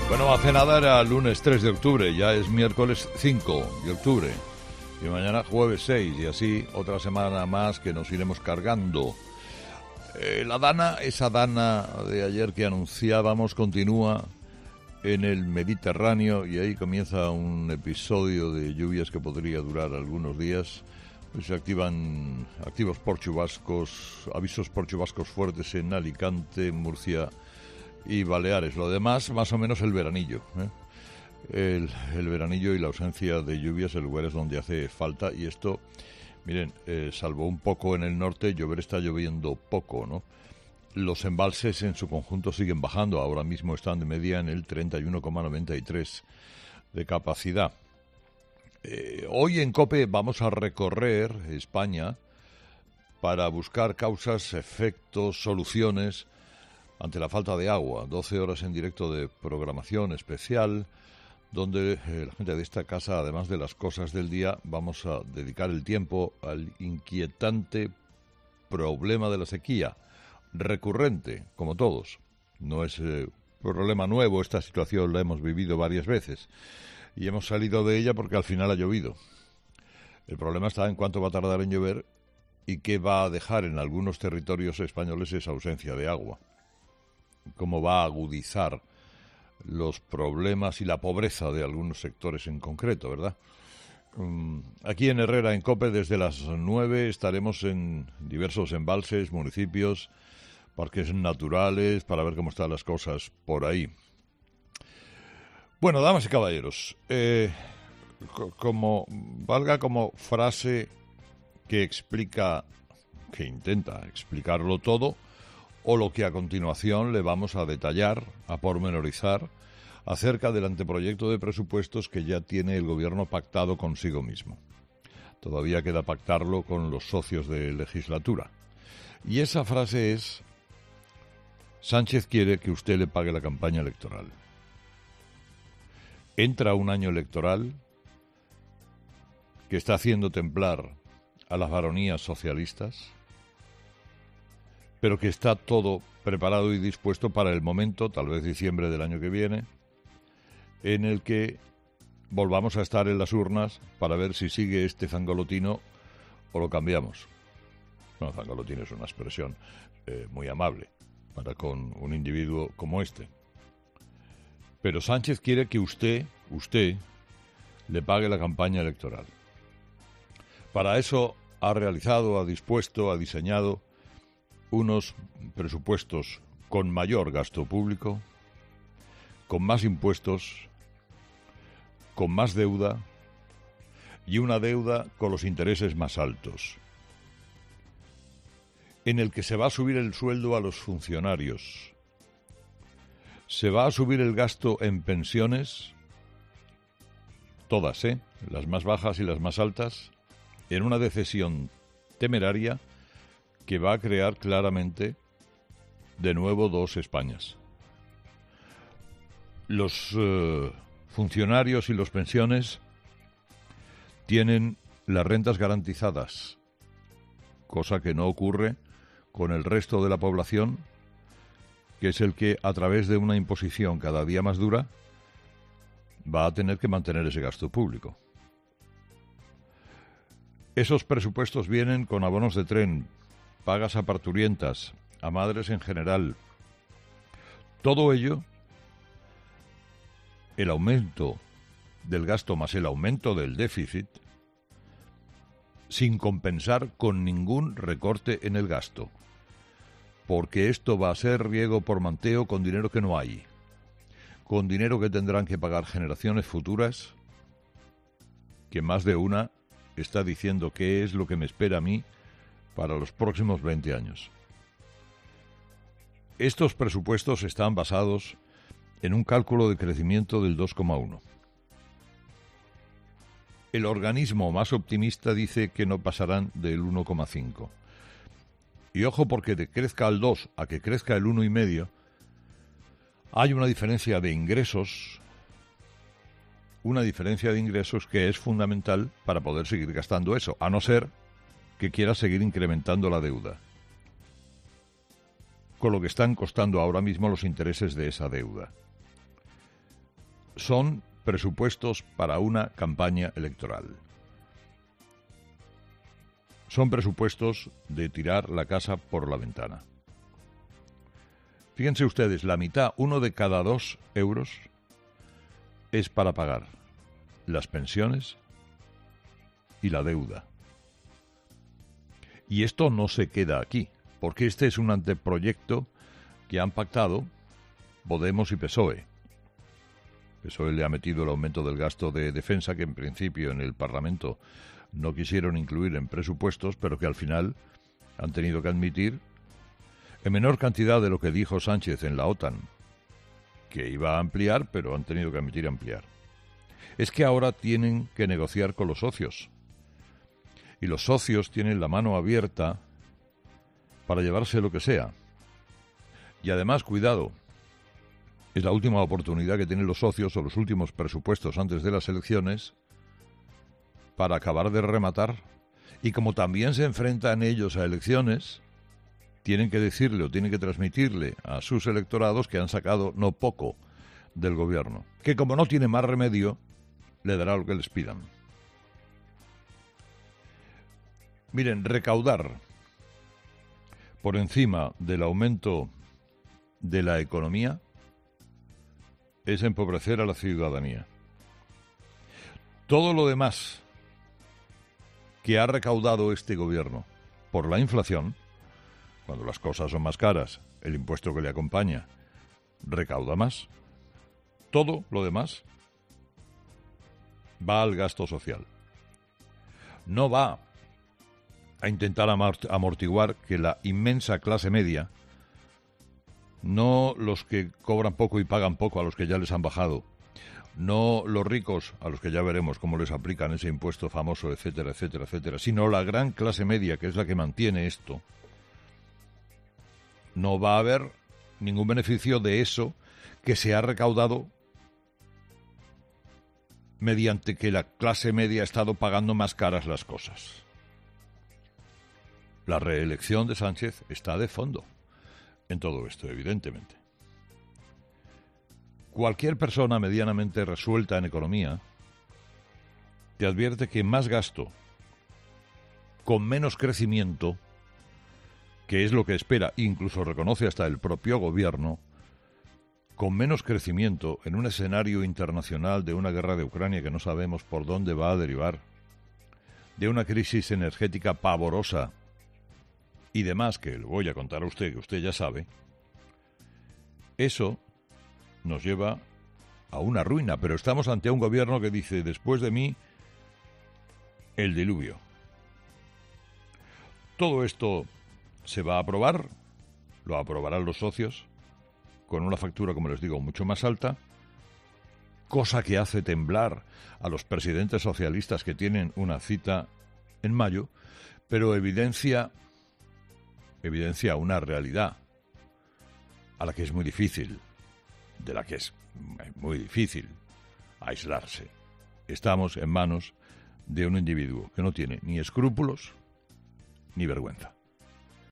Bueno, hace nada era lunes 3 de octubre, ya es miércoles 5 de octubre y mañana jueves 6 y así otra semana más que nos iremos cargando. La Dana, esa Dana de ayer que anunciábamos, continúa en el Mediterráneo y ahí comienza un episodio de lluvias que podría durar algunos días. Se activan avisos por chubascos fuertes en Alicante, Murcia y Baleares. Lo demás, más o menos el veranillo, El veranillo y la ausencia de lluvias en lugares donde hace falta. Y esto, miren, salvo un poco en el norte, llover está lloviendo poco, ¿no? Los embalses en su conjunto siguen bajando. Ahora mismo están de media en el 31,93 de capacidad. Hoy en COPE vamos a recorrer España para buscar causas, efectos, soluciones ante la falta de agua. 12 horas en directo de programación especial, donde la gente de esta casa, además de las cosas del día, vamos a dedicar el tiempo al inquietante problema de la sequía, recurrente, como todos. No es problema nuevo, esta situación la hemos vivido varias veces y hemos salido de ella porque al final ha llovido. El problema está en cuánto va a tardar en llover y qué va a dejar en algunos territorios españoles esa ausencia de agua. Cómo va a agudizar los problemas y la pobreza de algunos sectores en concreto, ¿verdad? Aquí en Herrera, en COPE, desde las 9 estaremos en diversos embalses, municipios, parques naturales, para ver cómo están las cosas por ahí. Bueno, damas y caballeros, valga como frase que explica, que intenta explicarlo todo, o lo que a continuación le vamos a detallar, a pormenorizar, acerca del anteproyecto de presupuestos que ya tiene el Gobierno pactado consigo mismo. Todavía queda pactarlo con los socios de legislatura. Y esa frase es: Sánchez quiere que usted le pague la campaña electoral. Entra un año electoral que está haciendo temblar a las baronías socialistas, pero que está todo preparado y dispuesto para el momento, tal vez diciembre del año que viene, en el que volvamos a estar en las urnas para ver si sigue este zangolotino o lo cambiamos. Bueno, zangolotino es una expresión muy amable para con un individuo como este. Pero Sánchez quiere que usted le pague la campaña electoral. Para eso ha realizado, ha dispuesto, ha diseñado unos presupuestos con mayor gasto público, con más impuestos, con más deuda y una deuda con los intereses más altos, en el que se va a subir el sueldo a los funcionarios, se va a subir el gasto en pensiones, todas, las más bajas y las más altas, en una decisión temeraria que va a crear claramente de nuevo dos Españas. Los funcionarios y los pensiones tienen las rentas garantizadas, cosa que no ocurre con el resto de la población, que es el que, a través de una imposición cada día más dura, va a tener que mantener ese gasto público. Esos presupuestos vienen con abonos de tren, pagas a parturientas, a madres en general. Todo ello, el aumento del gasto más el aumento del déficit, sin compensar con ningún recorte en el gasto, porque esto va a ser riego por manteo con dinero que no hay, con dinero que tendrán que pagar generaciones futuras, que más de una está diciendo qué es lo que me espera a mí para los próximos 20 años. Estos presupuestos están basados en un cálculo de crecimiento del 2,1. El organismo más optimista dice que no pasarán del 1,5. Y ojo, porque de crezca al 2 a que crezca el 1,5, hay una diferencia de ingresos, que es fundamental para poder seguir gastando eso, a no ser que quiera seguir incrementando la deuda, con lo que están costando ahora mismo los intereses de esa deuda. son presupuestos para una campaña electoral. Son presupuestos de tirar la casa por la ventana. Fíjense ustedes, la mitad, 1 de cada 2 euros, es para pagar las pensiones y la deuda. Y esto no se queda aquí, porque este es un anteproyecto que han pactado Podemos y PSOE. PSOE le ha metido el aumento del gasto de defensa, que en principio en el Parlamento no quisieron incluir en presupuestos, pero que al final han tenido que admitir, en menor cantidad de lo que dijo Sánchez en la OTAN, que iba a ampliar, pero han tenido que admitir ampliar. Es que ahora tienen que negociar con los socios. Y los socios tienen la mano abierta para llevarse lo que sea. Y además, cuidado, es la última oportunidad que tienen los socios, o los últimos presupuestos antes de las elecciones, para acabar de rematar. Y como también se enfrentan ellos a elecciones, tienen que decirle o tienen que transmitirle a sus electorados que han sacado no poco del gobierno, que como no tiene más remedio, le dará lo que les pidan. Miren, recaudar por encima del aumento de la economía es empobrecer a la ciudadanía. Todo lo demás que ha recaudado este gobierno por la inflación, cuando las cosas son más caras, el impuesto que le acompaña recauda más. Todo lo demás va al gasto social. No va a intentar amortiguar que la inmensa clase media, no los que cobran poco y pagan poco a los que ya les han bajado, no los ricos a los que ya veremos cómo les aplican ese impuesto famoso, etcétera, etcétera, etcétera, sino la gran clase media, que es la que mantiene esto, no va a haber ningún beneficio de eso que se ha recaudado mediante que la clase media ha estado pagando más caras las cosas. La reelección de Sánchez está de fondo en todo esto, evidentemente. Cualquier persona medianamente resuelta en economía te advierte que más gasto con menos crecimiento, que es lo que espera, incluso reconoce hasta el propio gobierno, con menos crecimiento en un escenario internacional de una guerra de Ucrania que no sabemos por dónde va a derivar, de una crisis energética pavorosa y demás, que le voy a contar a usted, que usted ya sabe, eso nos lleva a una ruina. Pero estamos ante un gobierno que dice, después de mí, el diluvio. Todo esto se va a aprobar, lo aprobarán los socios, con una factura, como les digo, mucho más alta, cosa que hace temblar a los presidentes socialistas que tienen una cita en mayo, pero evidencia una realidad a la que es muy difícil, de la que es muy difícil aislarse. Estamos en manos de un individuo que no tiene ni escrúpulos ni vergüenza.